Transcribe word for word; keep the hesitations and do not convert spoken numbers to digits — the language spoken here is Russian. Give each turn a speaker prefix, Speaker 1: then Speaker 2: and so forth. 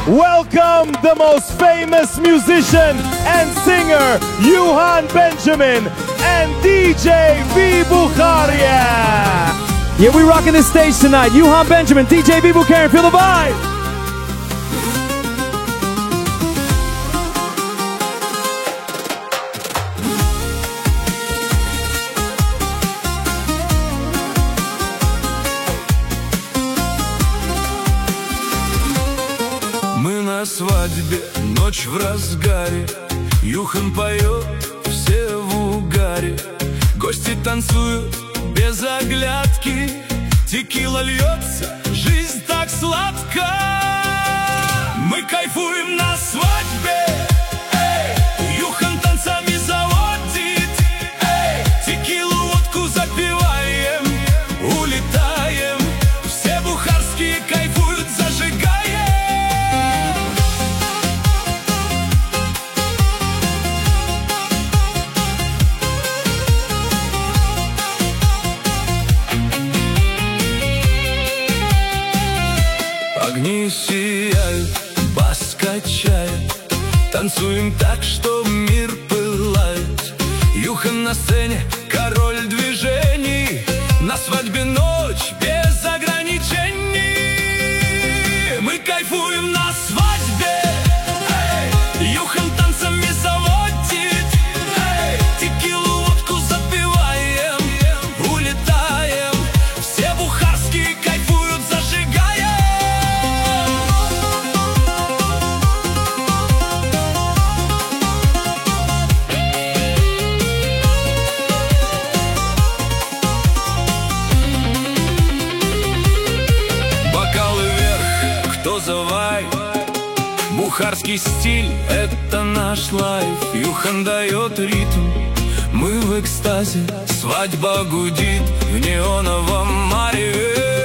Speaker 1: welcome the most famous musician and singer, Yuhan Benjamin and D J Vibukharia.
Speaker 2: Yeah, we rocking this stage tonight. Yuhan Benjamin, D J Vibukharia, feel the vibe.
Speaker 3: Мы на свадьбе, ночь в разгаре, Юхан поет, все в угаре. Гости танцуют без оглядки, текила льется, жизнь так сладка. Мы кайфуем на свадьбе, эй, Юхан танцами заводит, эй, текилу, водку запиваем, улетаем, все бухарские кайфуют, зажигаем. Огни сияют, бас качает, танцуем так, что мир пылает. Юхан на сцене, король движений, на свадьбе ночь без ограничений. Мы кайфуем на свадьбе, эй, Юхан танцами заводит, эй, текилу, водку запиваем, улетаем, все бухарские кайфуют, зажигаем. Кто за вайб? Бухарский стиль — это наш лайф. Юхан дает ритм, мы в экстазе. Свадьба гудит в неоновом мареве.